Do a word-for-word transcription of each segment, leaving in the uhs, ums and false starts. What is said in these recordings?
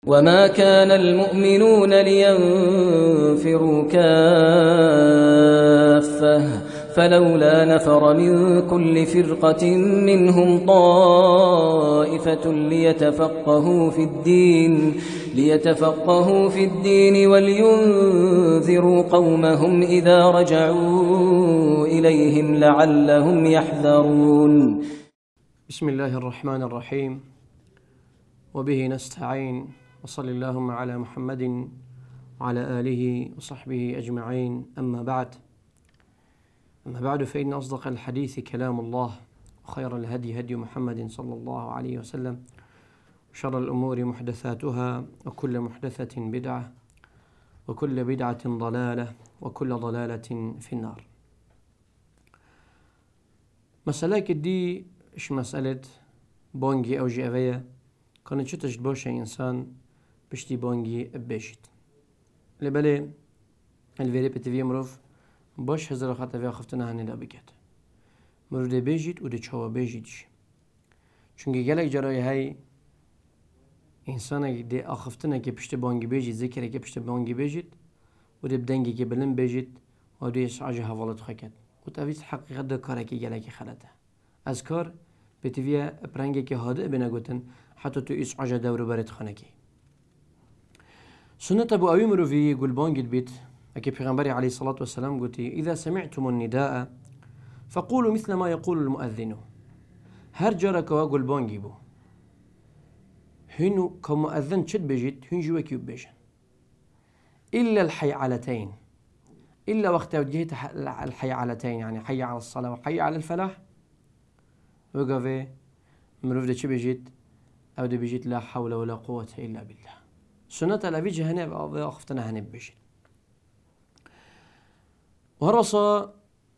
وما كان المؤمنون لينفروا كافة فلولا نفر من كل فرقة منهم طائفة ليتفقهوا في الدين ليتفقهوا في الدين ولينذروا قومهم إذا رجعوا إليهم لعلهم يحذرون. بسم الله الرحمن الرحيم، وبه نستعين، وصل اللهم على محمد وعلى آله وصحبه أجمعين. أما بعد أما بعد فإن أصدق الحديث كلام الله، وخير الهدي هدي محمد صلى الله عليه وسلم، وشر الأمور محدثاتها، وكل محدثة بدعة، وكل بدعة ضلالة، وكل ضلالة في النار. مسألة دي إيش مسألة بونجي أو جيافية كانت شتش بوشة إنسان بشتي بونجي بيشت لبالي الفيري بتفي مروف باش هزار خاطر فيها خفتنا هني لا بكت مرو دي بيجيت و دي چاوا بيجيتش چونكي گلك جراي هاي إنسان دي آخفتنا كي بشتي بونجي بيجيت ذكري كي بشتي بونجي بيجيت و دي بدنجي كي بلن بيجيت و دي إسعاجي هفالت خاكت و تأويت حقيقة دا كارا كي گلك خلطه از کار بتویا پرنگی که هاده بنگوتن حتی تو ایس عجا دورو برد خانه کی. سنة أبو أبي مروفي يقول بانجد بيت أكي پیغمبري عليه الصلاة والسلام قلتي إذا سمعتم النداء فقولوا مثل ما يقول المؤذن. هر جارك وقل بانجي بو هنو كمؤذن شد بجيت هن جواكي بيجن إلا الحيعلتين، إلا وقت وجهت الحيعلتين يعني حي على الصلاة وحي على الفلاح وقفه مروف ده چه بجيت او ده بجيت لا حول ولا قوة إلا بالله. سنة الأبيج هنب أو أخفتنا هنب بجيت وهرصا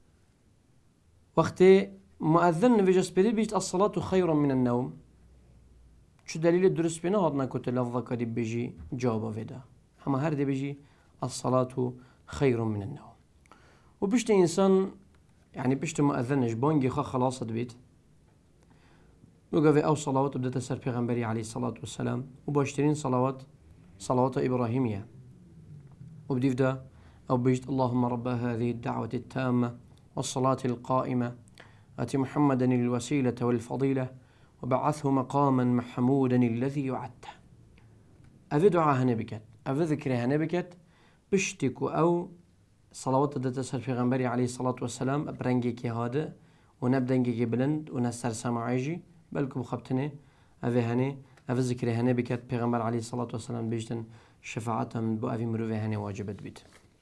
وقت مؤذن بجس بدي بيجت الصلاة خير من النوم. شو دليل الدرس بنا هادنا كنت لفظك دي بيجي جوابه فدا هما هر دي بيجي الصلاة خير من النوم. وبشت إنسان يعني بشت مؤذنش بونجي خا خلاص بيت وقف أو صلوات بدأت سر پیغمبري عليه الصلاة والسلام وباشترين صلوات صلوات إبراهيمية وبديف ده أو بيجت اللهم رب هذه الدعوة التامة والصلاة القائمة آتي محمدا الوسيلة والفضيلة وبعثه مقاما محمودا الذي يعته. أفي دعاء هنبكت أفي ذكر هنبكت بشتكو أو صلوات بدأت سر پیغمبري عليه الصلاة والسلام أبرنجي كي هذا ونبدنجي بلند ونسر سماعيجي بلكم خبتني أفي هني أفي ذكر هني بكت پیغمبر عليه الصلاة والسلام بيجتن شفاعتها من بو أفي مروفي هني واجبت بيت.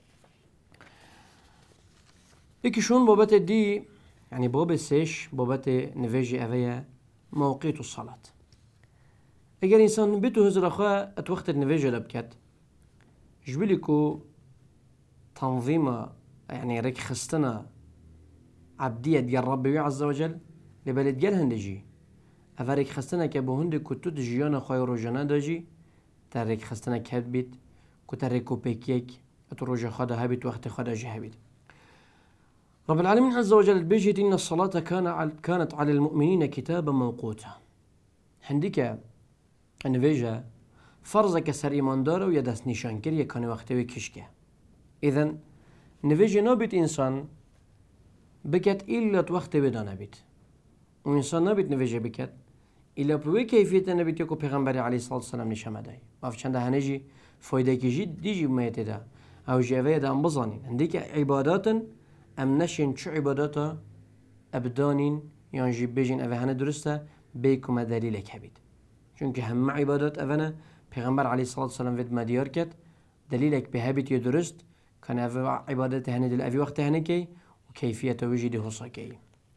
إيكي شون بوبت دي يعني بوبت سيش بوبت نفيجي أفيا موقيت الصلاة. اگر إنسان بيتو هزر أخوة اتوقت النفيجي لبكت جبلكو تنظيم يعني ريك خستنا عبدية ديال ربي عز وجل لبلد جل هندجي أفريك خستنا كبو هند كتو دجيانا خواهي روجانا داجي تاريك خستنا كهد بيت كتاريكو بيكيك اتروجا خدا هبيت وقت خدا جي هبيت. رب العالمين عز وجل بيجي إن الصلاة كان كانت على المؤمنين كتابا موقوتا. هنديك النفيجا فرزك سر إيمان داره ويدس نشان كريه كان وقتوي كشكه. إذن نفيجا نابت إنسان بكت إلا وقت بدانه بيت وإنسان نابت نفيجا بكت إلا بوي كيفية نبيت يكو پیغمبر عليه الصلاة والسلام نشامه داي وف چنده هنجي فايده كي جيد ديجي بميته دا او جاوه دا ام بزانين هنديك عبادات ام نشين شو عباداتا ابدانين يعني جيب بيجين اوه هنه درسته بيكم دليلك هبيد چونك هم عبادات اوه پیغمبر عليه الصلاة والسلام ود مديار كت دليلك بهبيت يدرست كان اوه عبادات هنه دل اوه وقت هنه كي وكيفية وجد هصا كي.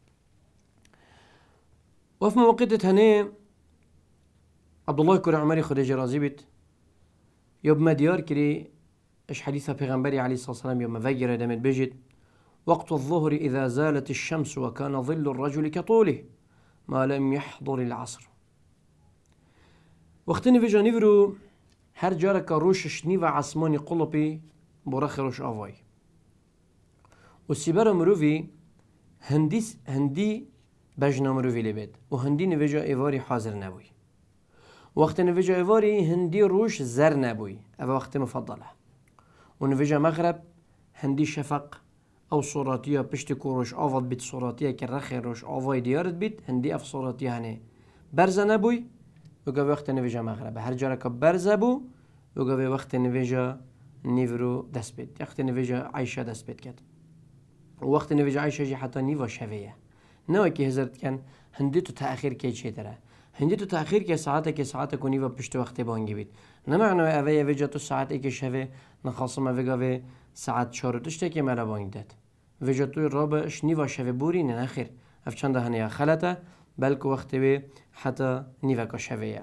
وفي موقيت هني عبد الله كري عمري خديجة رازي بيت يوب مديار كري اش حديث پیغمبري عليه الصلاة والسلام يوم مفجر دمت بجد وقت الظهر إذا زالت الشمس وكان ظل الرجل كطوله ما لم يحضر العصر. وقتني في جانيفرو هر جارك روش شنيفا عسماني قلبي برخ روش آواي والسيبارة مروفي هندي هندي بجنا مروفي لبيت وهندي نفجا إيواري حاضر نبوي وقت نویجا ایواری هندی روش زر نبوی او وقت مفضله و نویجا مغرب هندی شفق او صوراتیا پشت کوروش آواد بیت صوراتیا که رخی روش آوای دیارت بیت هندی اف صوراتیا هنه برزه نبوی و گوی وقت نویجا مغرب هر جاره که برزه بو و گوی وقت نویجا نیورو دست بید وقت نویجا عایشه دست بید کد و وقت نویجا عایشه جی حتی نیوا شویه نه که هزارت کن هندی تو تأخیر که چه داره هندی تو تأخیر که ساعته که ساعته کنی و پشت وقتی بانگی بید نه معنی اوه وجا تو ساعت ای که شوه نخواستم اوه گوه ساعت چهار تشته که مرا بانگ داد وجا توی رابش نیوا شوه بوری نه نخیر اف چند هنیا خلطه بلکه وقتی به حتی نیوا که شوه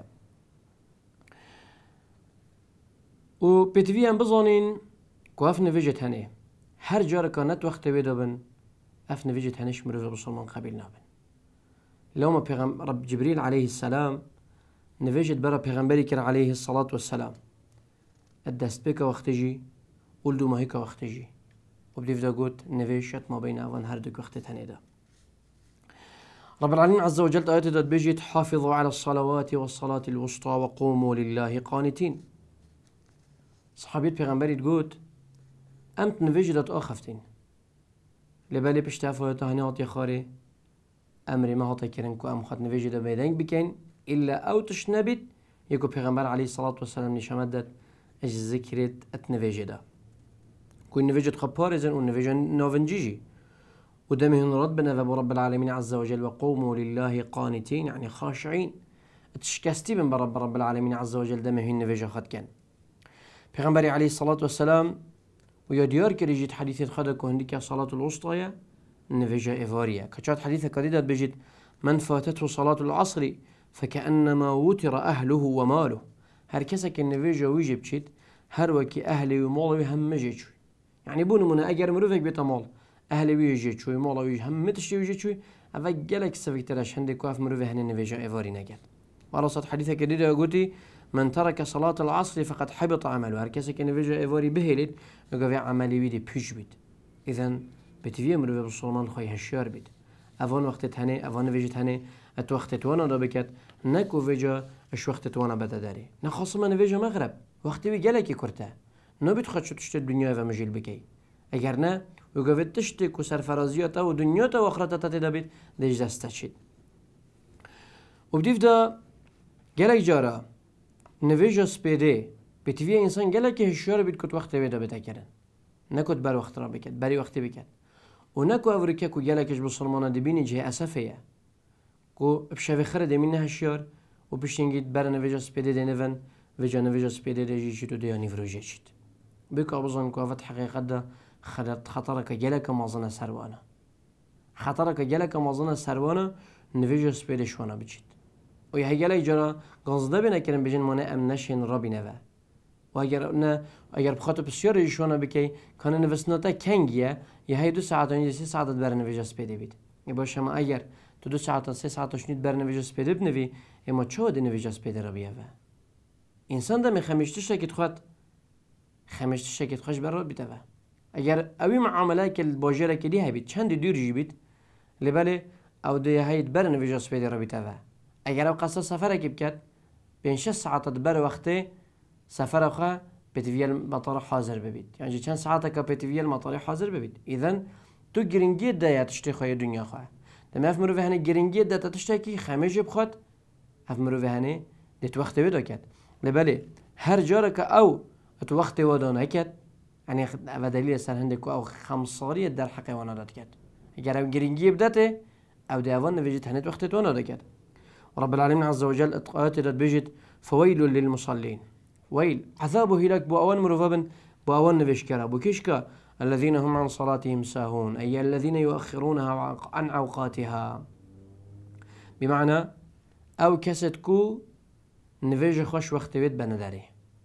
و پتوی هم بزانین که اف نویجت هنه هر جار که نت وقتی به دابن اف نویجت هنش مروف بسلمان قبیل نابن لوما پیغم رب جبريل عليه السلام نویجت برا پیغمبری کر عليه الصلاة والسلام الدست بك وقتجي ولدو ما هيك وقتجي وبديف دا قوت نویشت ما بين اوان هردك وقت تنيدا رب العالمين عز وجل آيات داد بيجيت حافظوا على الصلوات والصلاة الوسطى وقوموا لله قانتين صحابيت پیغمبری قوت امت نویجت آخفتين لبالي بشتافو تهنيات يخاري امری ما هاتا کرن که ام خد نویجه دا بیدنگ بکن الا او تش نبید یکو پیغمبر علیه الصلاة والسلام نشامد داد اج ذکرت ات نویجه دا که نویجه خب پارزن و نویجه ناونجیجی و دمهن رد بنا رب العالمين عز وجل وقوموا لله قانتين يعني خاشعين تشكستي بن برب رب العالمين عز وجل دمهن نویجه خد کن پیغمبر علیه الصلاة والسلام و یا دیار که رجید حدیثت خدا که هندی که صلاة الوسطى نفجا إيفاريا كشات حديثة كريدة بجد من فاتته صلاة العصر فكأنما وتر أهله وماله هر كسك النفجا ويجي بشيت هر وكي أهلي وماله هم مجي شوي يعني بونو منا أجر مروفك بيتا مال أهلي ويجي شوي ماله ويجي هم متشي ويجي شوي أفا جالك سفك تراش هندي كواف مروفه هن النفجا إيفاري نجد ورصت حديثة كريدة قلتي من ترك صلاة العصر فقد حبط عمله هر كسك النفجا إيفاري بهلت يقف عملي بيدي بيش بيت إذن بتویه مروه بسلمان خواهی هشیار بید اوان وقت هنه اوان ویجت هنه ات وقت توانا دا بکد نکو ویجا اش وقت توانا بده داری نخواستم من ویجا مغرب وقتی وی گلکی کرده نبید خود شد تشت دنیا و مجیل بکی اگر نه وگوید تشت کو سرفرازیات و دنیا تا و آخرت تا تدا بید دیج دسته شد و بدیف دا گلک جارا نویجا سپیده بتویه انسان گلکی هشیار بید کت وقت ویدا بده کرن نکت بر وقت را بکد بری وقتی بکد و نکو اوریکه کو گلکش بسلمان دبینی جه اسفیه کو بشوی خره دمین هشیار و بشینگید بر نویجا سپیده دنون وجا نویجا سپیده دیجی شد و دیانی فروجه شد بک ابزان کو افت حقیقت دا خلط خطرک گلک مازن سروانه خطرک گلک مازن سروانه نویجا سپیده شوانا بچید و یه گلک جرا گازده بینه کرن بجن مانه ام نشین را بینه و اگر نه اگر بخاطر بسیار ایشونا بکی کانه نوستناتا کنگیه یه های دو ساعت و اینجا سه ساعت بر نویجا سپیده بید ای باشه ما اگر تو دو ساعت و سه ساعت و شنید بر نویجا سپیده بنوی اما چه دی نویجا سپیده را بیاوه انسان دمی خمیشتش شکت خود خمیشتش شکت خوش بر را بیتوه اگر اوی معامله که باجره که دی هبید چند دور جی بید لباله او دی هایت بر نویجا سپیده را بیتوه اگر او قصه سفره که بکد بین شش ساعت بر وقته سفر خواه بتویل مطار حاضر ببید یعنی چند ساعته که بتویل مطار حاضر ببید اذن تو گرینگی ده تشتی خواه دنیا خواه دم اف مروه هنه گرینگی ده تشتی کی خمیج بخواد اف مروه هنه ده تو وقت ودا کد لباله هر جاره که او تو وقت ودا نکد یعنی و دلیل سر هنده که او خمساری در حق وانا داد کد اگر او گرینگی بدته او ده اوان نویجت هنه وقت وانا داد کد رب العالمين عز وجل اتقايات داد بيجت فويل للمصلين ويل عذابه هلاك بو أوان مروفابن بو أوان نفشكرا بو كشكا الذين هم عن صلاتهم ساهون أي الذين يؤخرونها عن أوقاتها بمعنى أو كسد كو نفيج خوش وقت بيت بنداري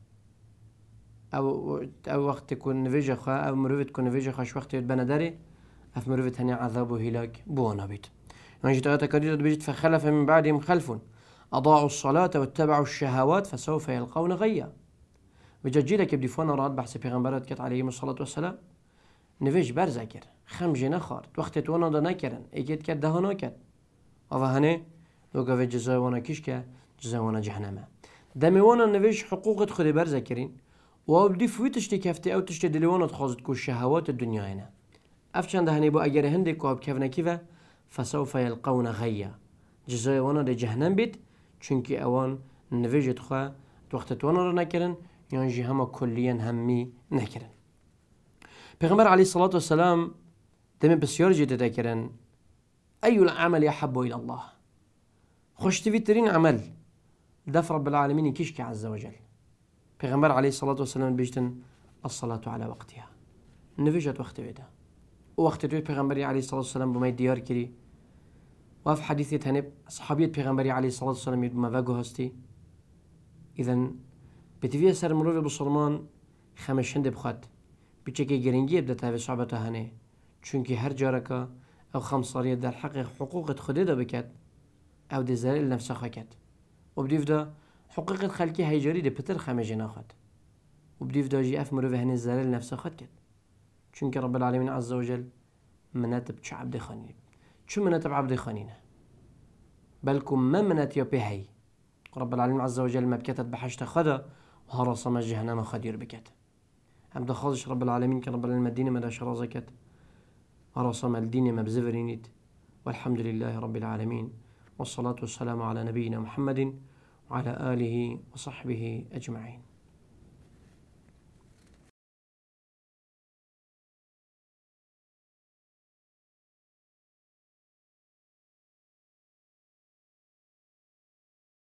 أو أو وقت كون نفيج خو أو مروفت كون نفيج خوش وقت بيت بنداري أف مروفت هني عذابه هلاك بو أنا بيت يعني جت كريدة بيجت فخلف من بعدهم خلف أضاعوا الصلاة واتبعوا الشهوات فسوف يلقون غيا بجاجي لك بديفونا راد بحث پیغمبرات كت عليهم الصلاة والسلام نویج برزکر خمجه نخارد وقتی تو آنها دا نکرن ایکت کرد ده ها نکرد و هنه لوگا و جزای وانا کش که جزای وانا جهنمه دموانا نویش حقوقت خود برزه کرین و او بدی فوی تشتی کفته او تشتی دلیوانت خواست کو شهوات الدنیا هنه افچند هنی با اگر هنده که اب کفنکی و فسوف یلقون غیا جزای وانا ده جهنم بید چونکی اوان نویجت خواه وقت وانا رو نکرن یان جی همه کلیا همی نکرن. پیغمبر علیه الصلاة والسلام دم بسیار جیده دکرن أي العمل يحب إلى الله خوش تفيترين عمل دفع رب العالمين كيشك عز وجل. پیغمبر عليه الصلاة والسلام بيجتن الصلاة على وقتها نفجت وقت بيدا وقت توي پیغمبر عليه الصلاة والسلام بما ديار كري وف حديثي تنب صحابية پیغمبر عليه الصلاة والسلام بما فاقو هستي إذن بتفيه سر مروف بسلمان خمشند بخد بچكي گرنگي ابدا تاوي صحبته هنه چونكي هر جاركا او خمسارية در حق حقوق خده دا بكت او ده زرل نفسه خاكت و بديف دا حقوق خلقي هيجاري ده پتر خمجي ناخد و بديف دا جي اف مروف هنه زرل نفسه خد كت چونك رب العالمين عز وجل مناتب چه عبد خانين چو مناتب عبد خانينه بلكم ما منات يا بهي رب العالمين عز وجل ما بكتت بحشت خدا وهرص ما جهنم خدير بكت هم دا خاضش رب العالمين كان رب العالمين مدينة مدى شرازكت هرصم الدين مبزفرينيت والحمد لله رب العالمين والصلاة والسلام على نبينا محمد وعلى آله وصحبه أجمعين.